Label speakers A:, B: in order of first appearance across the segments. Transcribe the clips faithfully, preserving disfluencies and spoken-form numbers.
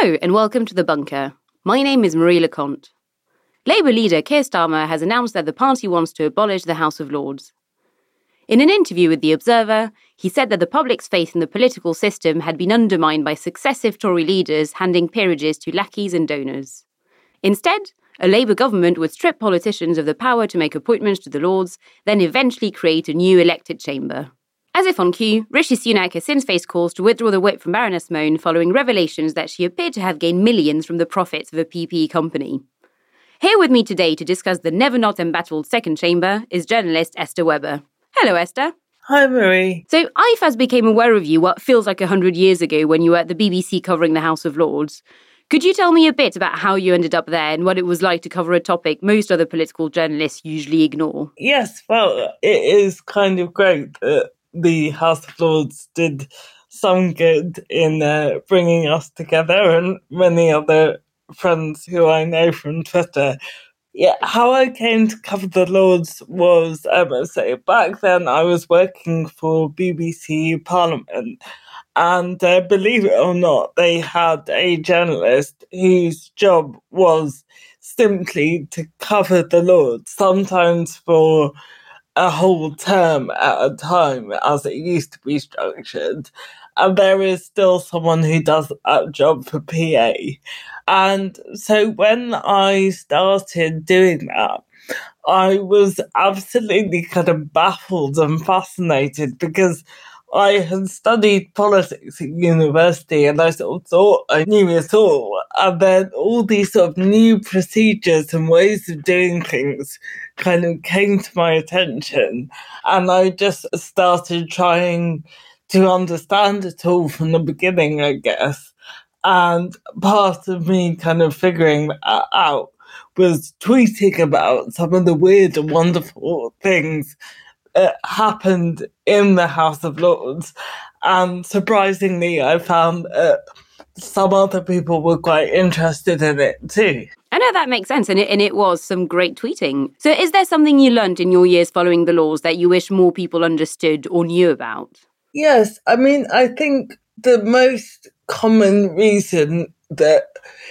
A: Hello and welcome to The Bunker. My name is Marie Leconte. Labour leader Keir Starmer has announced that the party wants to abolish the House of Lords. In an interview with The Observer, he said that the public's faith in the political system had been undermined by successive Tory leaders handing peerages to lackeys and donors. Instead, a Labour government would strip politicians of the power to make appointments to the Lords, then eventually create a new elected chamber. As if on cue, Rishi Sunak has since faced calls to withdraw the whip from Baroness Mone following revelations that she appeared to have gained millions from the profits of a P P E company. Here with me today to discuss the never-not-embattled second chamber is journalist Esther Webber. Hello, Esther.
B: Hi, Marie.
A: So I first became aware of you what feels like a hundred years ago when you were at the B B C covering the House of Lords. Could you tell me a bit about how you ended up there and what it was like to cover a topic most other political journalists usually ignore?
B: Yes, well, it is kind of great that the House of Lords did some good in uh, bringing us together, and many other friends who I know from Twitter. Yeah, how I came to cover the Lords was, um, so back then I was working for B B C Parliament, and uh, believe it or not, they had a journalist whose job was simply to cover the Lords, sometimes for a whole term at a time, as it used to be structured. And there is still someone who does that job for P A. And so when I started doing that, I was absolutely kind of baffled and fascinated because I had studied politics at university and I sort of thought I knew it all. And then all these sort of new procedures and ways of doing things kind of came to my attention. And I just started trying to understand it all from the beginning, I guess. And part of me kind of figuring that out was tweeting about some of the weird and wonderful things that happened in the House of Lords. And surprisingly, I found that some other people were quite interested in it too.
A: I know that makes sense, and it, and it was some great tweeting. So is there something you learned in your years following the Lords that you wish more people understood or knew about?
B: Yes, I mean, I think the most common reason that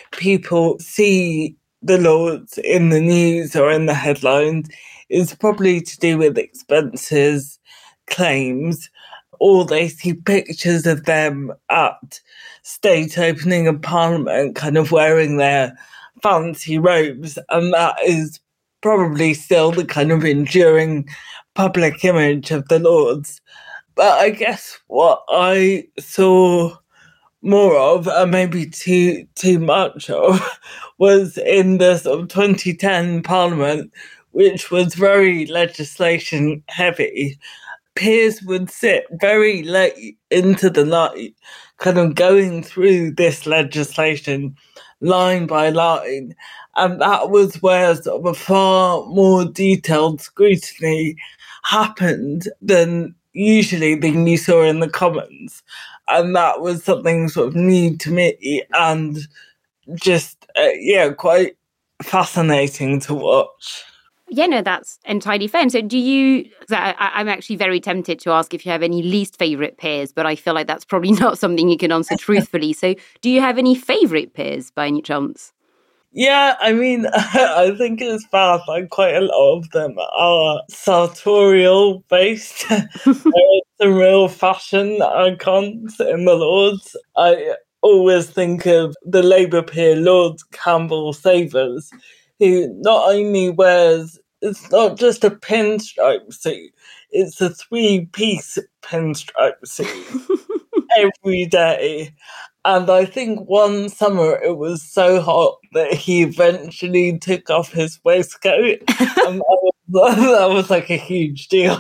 B: people see the Lords in the news or in the headlines is probably to do with expenses, claims, or they see pictures of them at state opening of Parliament kind of wearing their fancy robes, and that is probably still the kind of enduring public image of the Lords. But I guess what I saw more of, and maybe too too much of, was in the sort of twenty ten Parliament, which was very legislation heavy. Peers would sit very late into the night, kind of going through this legislation line by line. And that was where sort of a far more detailed scrutiny happened than usually than you saw in the Commons. And that was something sort of new to me and just, uh, yeah, quite fascinating to watch.
A: Yeah, no, that's entirely fair. And so do you, I, I'm actually very tempted to ask if you have any least favourite peers, but I feel like that's probably not something you can answer truthfully. So do you have any favourite peers by any chance?
B: Yeah, I mean, I think it's bad, like quite a lot of them are sartorial based. There's some real fashion icons in the Lords. I always think of the Labour peer Lord Campbell Savers, who not only wears, it's not just a pinstripe suit, it's a three-piece pinstripe suit every day. And I think one summer it was so hot that he eventually took off his waistcoat. And that was, that was like a huge deal.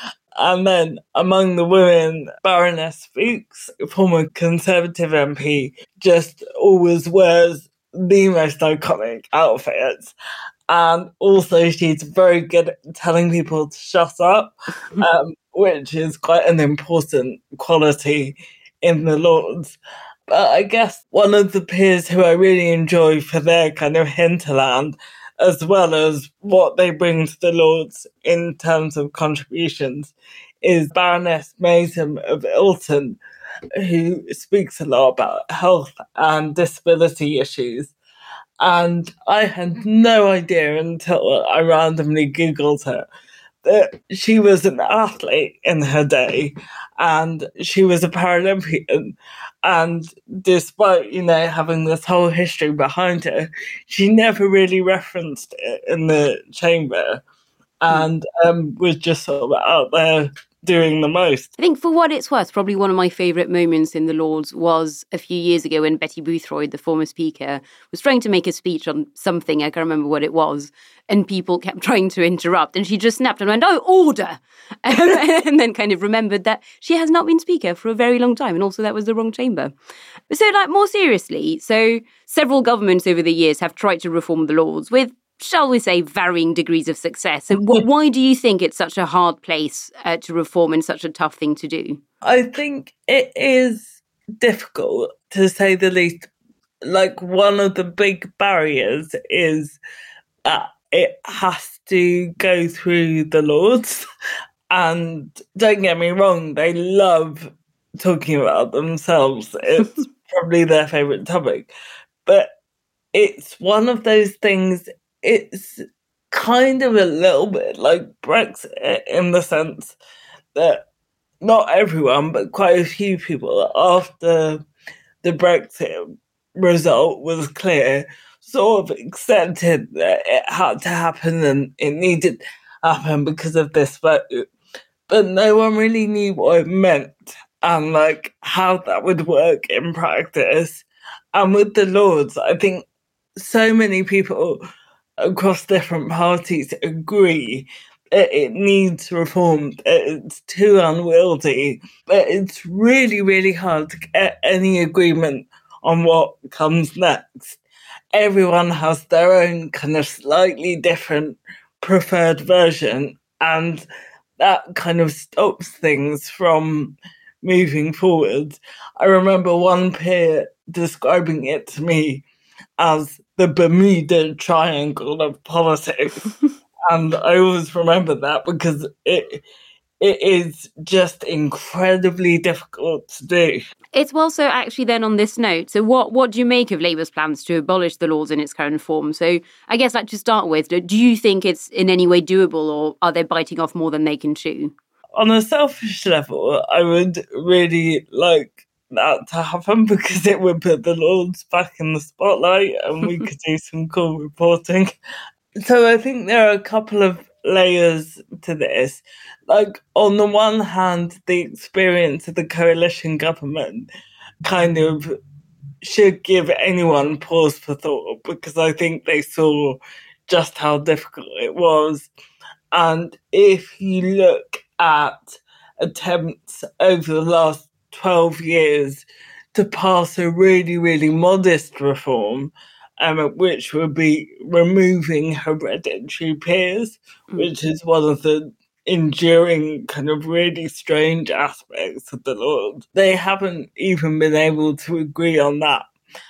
B: And then among the women, Baroness Fuchs, former Conservative M P, just always wears the most iconic outfits. And also she's very good at telling people to shut up, um, which is quite an important quality in the Lords. But I guess one of the peers who I really enjoy for their kind of hinterland, as well as what they bring to the Lords in terms of contributions, is Baroness Maysom of Ilton, who speaks a lot about health and disability issues. And I had no idea until I randomly Googled her that she was an athlete in her day and she was a Paralympian. And despite, you know, having this whole history behind her, she never really referenced it in the chamber and um, was just sort of out there doing the most.
A: I think for what it's worth, probably one of my favourite moments in the Lords was a few years ago when Betty Boothroyd, the former Speaker, was trying to make a speech on something, I can't remember what it was, and people kept trying to interrupt, and she just snapped and went, "Oh, order!" and then kind of remembered that she has not been Speaker for a very long time, and also that was the wrong chamber. So, like, more seriously, so several governments over the years have tried to reform the Lords with, shall we say, varying degrees of success. And wh- why do you think it's such a hard place uh, to reform and such a tough thing to do?
B: I think it is difficult, to say the least. Like, one of the big barriers is that it has to go through the Lords. And don't get me wrong, they love talking about themselves. It's probably their favourite topic. But it's one of those things. It's kind of a little bit like Brexit in the sense that not everyone, but quite a few people, after the Brexit result was clear, sort of accepted that it had to happen and it needed to happen because of this vote. But no one really knew what it meant and like how that would work in practice. And with the Lords, I think so many people across different parties agree that it needs reform, that it's too unwieldy, but it's really, really hard to get any agreement on what comes next. Everyone has their own kind of slightly different preferred version, and that kind of stops things from moving forward. I remember one peer describing it to me as the Bermuda Triangle of politics. And I always remember that because it it is just incredibly difficult to do.
A: It's also actually then on this note, so what, what do you make of Labour's plans to abolish the Lords in its current form? So I guess, like, to start with, do you think it's in any way doable, or are they biting off more than they can chew?
B: On a selfish level, I would really like that to happen because it would put the Lords back in the spotlight and we could do some cool reporting. So I think there are a couple of layers to this. Like, on the one hand, the experience of the coalition government kind of should give anyone pause for thought, because I think they saw just how difficult it was. And if you look at attempts over the last twelve years to pass a really, really modest reform, um, which would be removing hereditary peers, mm. which is one of the enduring kind of really strange aspects of the Lords. They haven't even been able to agree on that.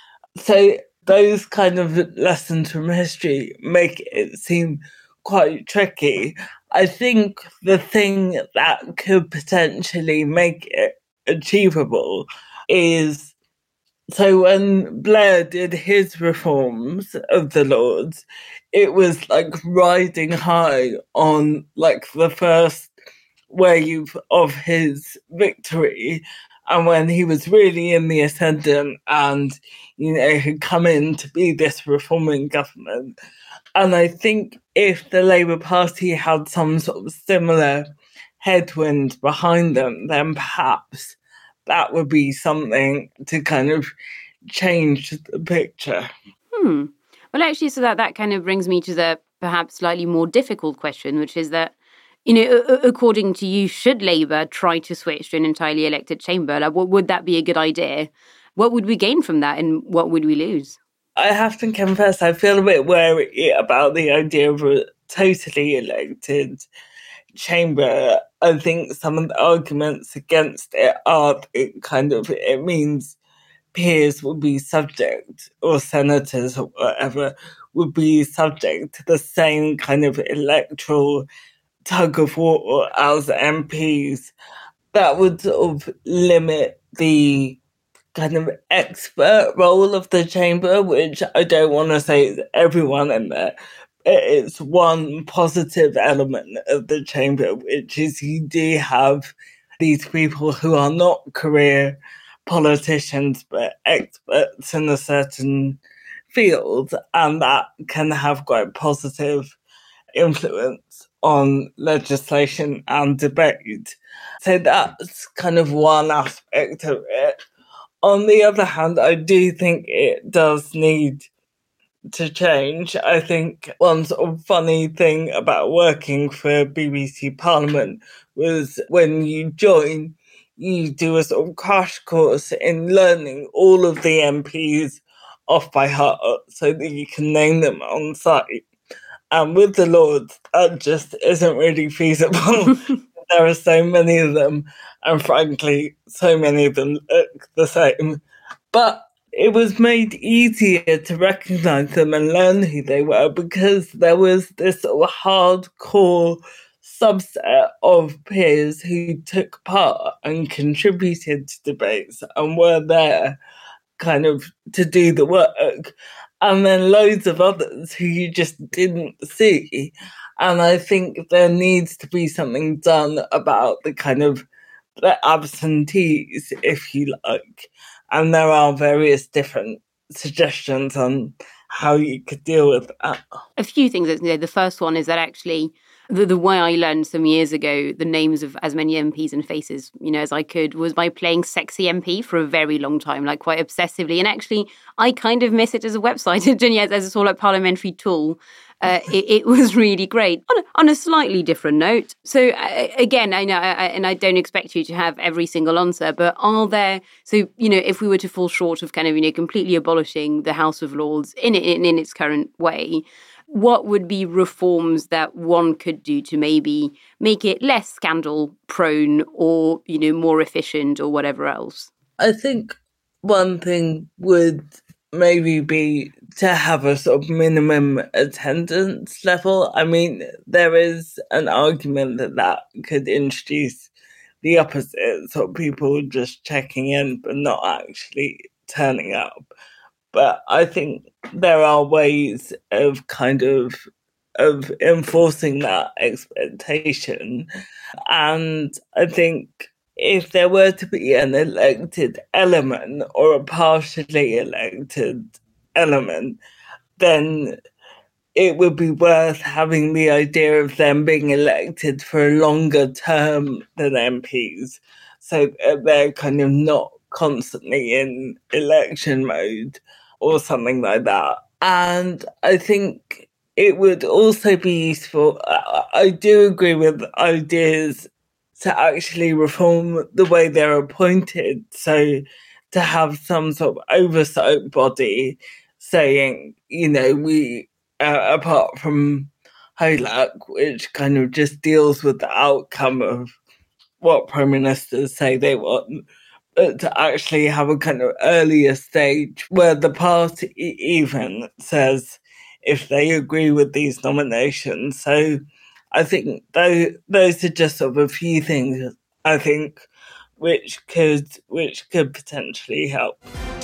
B: So those kind of lessons from history make it seem quite tricky. I think the thing that could potentially make it achievable is, so when Blair did his reforms of the Lords, it was like riding high on like the first wave of his victory, and when he was really in the ascendant and, you know, had come in to be this reforming government. And I think if the Labour Party had some sort of similar headwind behind them, then perhaps that would be something to kind of change the picture.
A: Hmm. Well, actually, so that, that kind of brings me to the perhaps slightly more difficult question, which is that, you know, according to you, should Labour try to switch to an entirely elected chamber? Like, what, would that be a good idea? What would we gain from that, and what would we lose?
B: I have to confess, I feel a bit wary about the idea of a totally elected chamber. I think some of the arguments against it are it kind of, it means peers will be subject, or senators or whatever, would be subject to the same kind of electoral tug of war as M Ps, that would sort of limit the kind of expert role of the chamber, which I don't want to say is everyone in there. It's one positive element of the chamber, which is you do have these people who are not career politicians, but experts in a certain field, and that can have quite positive influence on legislation and debate. So that's kind of one aspect of it. On the other hand, I do think it does need to change. I think one sort of funny thing about working for B B C Parliament was when you join, you do a sort of crash course in learning all of the M Ps off by heart so that you can name them on site. And with the Lords, that just isn't really feasible. There are so many of them, and frankly, so many of them look the same. But it was made easier to recognise them and learn who they were because there was this sort of hardcore subset of peers who took part and contributed to debates and were there kind of to do the work. And then loads of others who you just didn't see. And I think there needs to be something done about the kind of the absentees, if you like. And there are various different suggestions on how you could deal with that.
A: A few things. The first one is that actually the, the way I learned some years ago the names of as many M Ps and faces, you know, as I could was by playing Sexy M P for a very long time, like quite obsessively. And actually, I kind of miss it as a website, and yes, as a sort of like parliamentary tool. Uh, it, it was really great. On a, on a slightly different note, so uh, again, I know, I, and I don't expect you to have every single answer, but are there? So you know, if we were to fall short of kind of you know completely abolishing the House of Lords in in, in its current way, what would be reforms that one could do to maybe make it less scandal prone or you know more efficient or whatever else?
B: I think one thing would maybe be to have a sort of minimum attendance level. I mean, there is an argument that that could introduce the opposite, so people just checking in but not actually turning up. But I think there are ways of kind of of enforcing that expectation. And I think if there were to be an elected element or a partially elected element, then it would be worth having the idea of them being elected for a longer term than M Ps. So they're kind of not constantly in election mode or something like that. And I think it would also be useful. I do agree with ideas to actually reform the way they're appointed. So to have some sort of oversight body saying, you know, we, uh, apart from HOLAC, which kind of just deals with the outcome of what prime ministers say they want, but to actually have a kind of earlier stage where the party even says if they agree with these nominations. So I think those, those are just sort of a few things, I think, which could which could potentially help.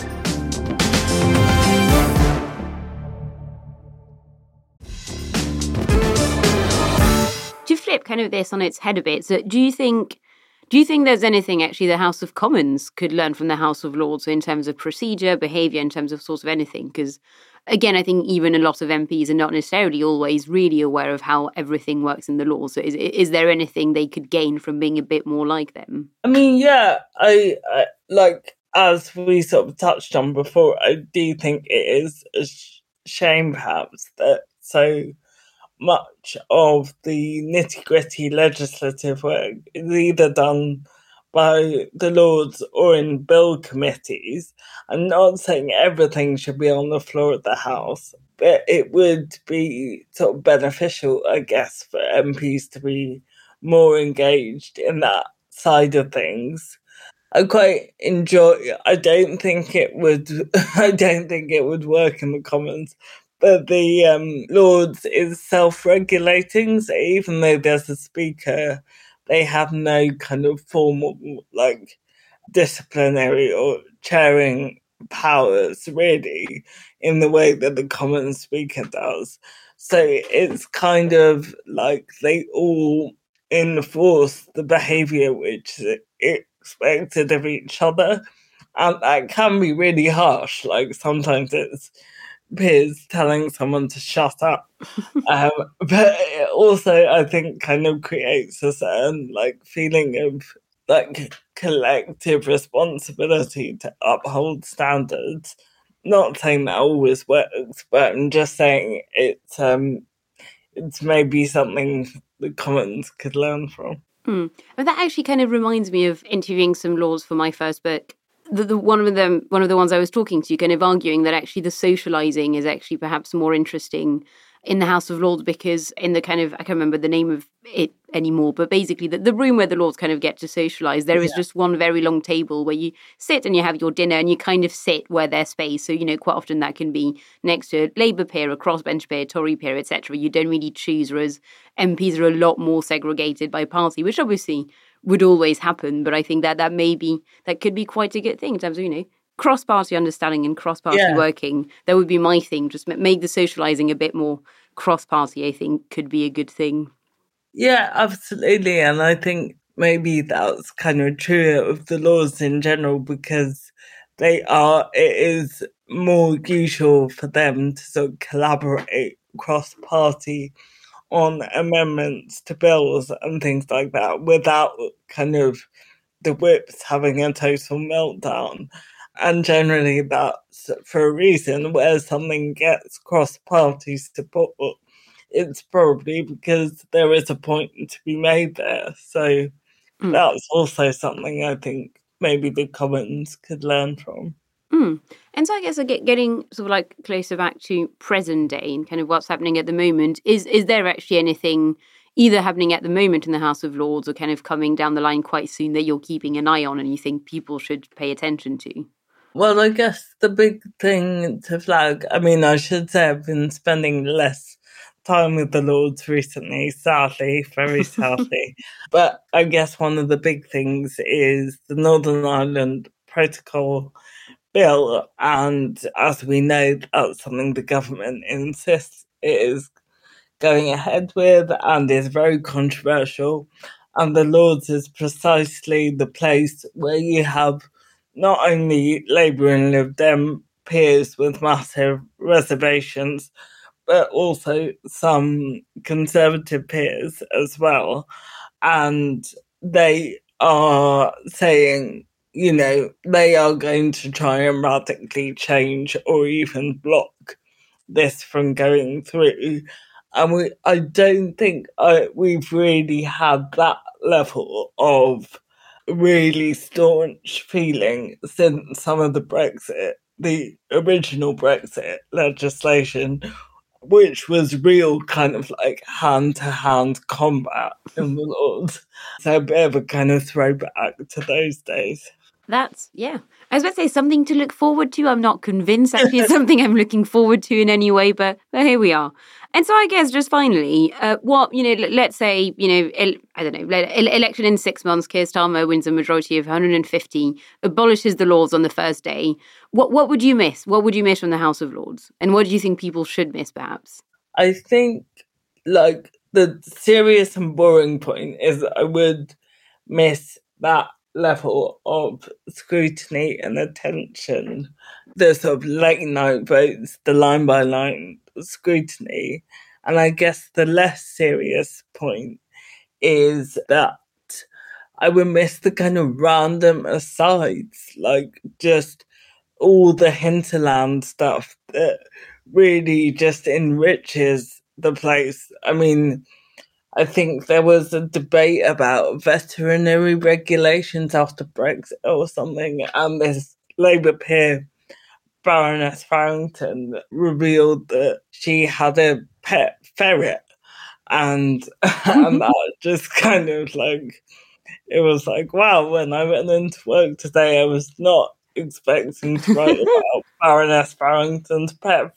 A: To flip kind of this on its head a bit, so do you think do you think there's anything actually the House of Commons could learn from the House of Lords in terms of procedure, behaviour, in terms of sort of anything? Because again, I think even a lot of M Ps are not necessarily always really aware of how everything works in the law. So is is there anything they could gain from being a bit more like them?
B: I mean, yeah, I, I like, as we sort of touched on before, I do think it is a sh- shame perhaps that so much of the nitty-gritty legislative work is either done by the Lords or in bill committees. I'm not saying everything should be on the floor of the House, but it would be sort of beneficial, I guess, for M Ps to be more engaged in that side of things. I quite enjoy. I don't think it would. I don't think it would work in the Commons, But the um, Lords is self-regulating, so even though there's a speaker, they have no kind of formal, like, disciplinary or chairing powers, really, in the way that the Common Speaker does. So it's kind of like they all enforce the behaviour which is expected of each other. And that can be really harsh. Like, sometimes it's peers telling someone to shut up. um, but it also, I think, kind of creates a certain, like, feeling of, like, collective responsibility to uphold standards. Not saying that always works, but I'm just saying it's um, it's maybe something the Commons could learn from.
A: Mm. And that actually kind of reminds me of interviewing some laws for my first book. The, the one of them, one of the ones I was talking to, kind of arguing that actually the socialising is actually perhaps more interesting in the House of Lords, because in the kind of, I can't remember the name of it anymore, but basically the, the room where the Lords kind of get to socialise, there is yeah. just one very long table where you sit and you have your dinner and you kind of sit where there's space. So, you know, quite often that can be next to a Labour peer, a crossbench peer, Tory peer, et cetera. You don't really choose, whereas M Ps are a lot more segregated by party, which obviously would always happen. But I think that that may be, that could be quite a good thing in terms of, you know, cross-party understanding and cross-party yeah. working. That would be my thing. Just make the socialising a bit more cross-party, I think, could be a good thing.
B: Yeah, absolutely. And I think maybe that's kind of true of the Lords in general, because they are, it is more usual for them to sort of collaborate cross-party on amendments to bills and things like that without kind of the whips having a total meltdown. And generally that's for a reason. Where something gets cross-party support, it's probably because there is a point to be made there. So mm. that's also something I think maybe the Commons could learn from.
A: Mm. And so I guess I get getting sort of like closer back to present day and kind of what's happening at the moment. Is is there actually anything either happening at the moment in the House of Lords or kind of coming down the line quite soon that you're keeping an eye on and you think people should pay attention to?
B: Well, I guess the big thing to flag, I mean, I should say I've been spending less time with the Lords recently, sadly, very sadly. But I guess one of the big things is the Northern Ireland Protocol Bill. And as we know, that's something the government insists it is going ahead with and is very controversial. And the Lords is precisely the place where you have not only Labour and Lib Dem peers with massive reservations, but also some Conservative peers as well. And they are saying, you know, they are going to try and radically change or even block this from going through. And we, I don't think I, we've really had that level of really staunch feeling since some of the Brexit, the original Brexit legislation, which was real kind of like hand-to-hand combat in the Lords. So a bit of a kind of throwback to those days.
A: That's, yeah. I was about to say something to look forward to. I'm not convinced actually it's something I'm looking forward to in any way, but, but here we are. And so I guess just finally, uh, what, you know, let's say, you know, el- I don't know, ele- election in six months, Keir Starmer wins a majority of one hundred fifty, abolishes the Lords on the first day. What what would you miss? What would you miss from the House of Lords? And what do you think people should miss, perhaps?
B: I think, like, the serious and boring point is I would miss that level of scrutiny and attention, the sort of late night votes, the line by line scrutiny. And I guess the less serious point is that I would miss the kind of random asides, like just all the hinterland stuff that really just enriches the place. I mean, I think there was a debate about veterinary regulations after Brexit or something, and this Labour peer, Baroness Farrington, revealed that she had a pet ferret, and, and that just kind of like, it was like, wow, when I went into work today, I was not expecting to write about Baroness Farrington's pet ferret.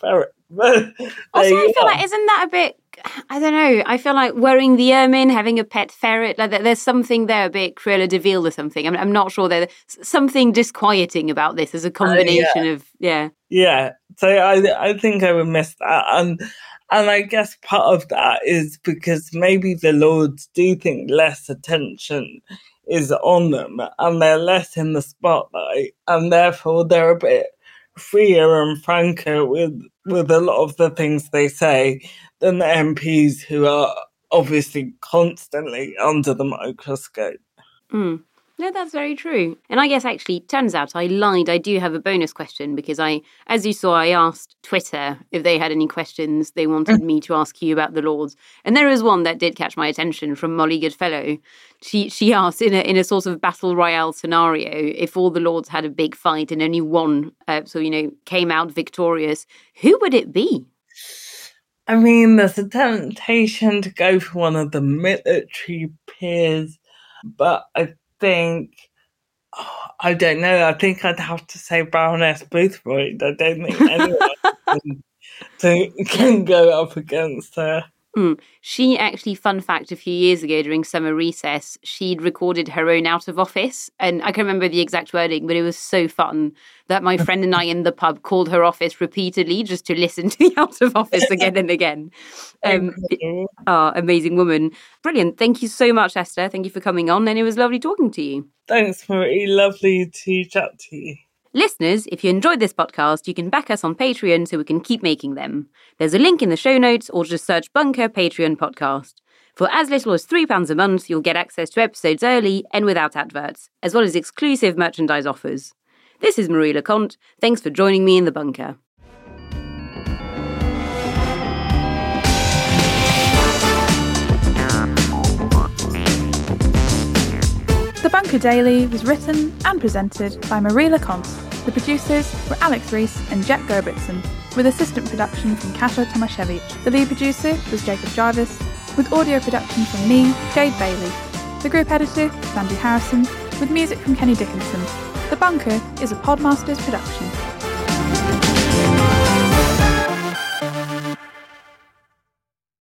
B: But
A: Also, I feel
B: are.
A: like, isn't that a bit, I don't know, I feel like wearing the ermine, having a pet ferret, like there's something there a bit Cruella de Vil or something. I'm, I'm not sure. There's something disquieting about this as a combination uh, yeah. of, yeah.
B: Yeah, so I I think I would miss that. And, and I guess part of that is because maybe the Lords do think less attention is on them and they're less in the spotlight, and therefore they're a bit freer and franker with with a lot of the things they say than the M Ps who are obviously constantly under the microscope.
A: Mm. No, that's very true. And I guess actually, turns out I lied. I do have a bonus question because I, as you saw, I asked Twitter if they had any questions they wanted me to ask you about the Lords. And there is one that did catch my attention from Molly Goodfellow. She she asked in a in a sort of battle royale scenario, if all the Lords had a big fight and only one, uh, so, you know, came out victorious, who would it be?
B: I mean, there's a temptation to go for one of the military peers, but I think, oh, I don't know, I think I'd have to say Baroness Boothroyd. I don't think anyone can, can go up against her.
A: Mm. She actually, fun fact, a few years ago during summer recess, she'd recorded her own out of office. And I can't remember the exact wording, but it was so fun that my friend and I in the pub called her office repeatedly just to listen to the out of office again and again. Um, oh, amazing woman. Brilliant. Thank you so much, Esther. Thank you for coming on. And it was lovely talking to you.
B: Thanks, Marie. Lovely to chat to you.
A: Listeners, if you enjoyed this podcast, you can back us on Patreon so we can keep making them. There's a link in the show notes, or just search Bunker Patreon Podcast. For as little as three pounds a month, you'll get access to episodes early and without adverts, as well as exclusive merchandise offers. This is Marie Leconte. Thanks for joining me in the bunker.
C: The Bunker Daily was written and presented by Marie Leconte. The producers were Alex Rees and Jack Gerbertson, with assistant production from Kasia Tomaszewicz. The lead producer was Jacob Jarvis, with audio production from me, Jade Bailey. The group editor was Andrew Harrison, with music from Kenny Dickinson. The Bunker is a Podmasters production.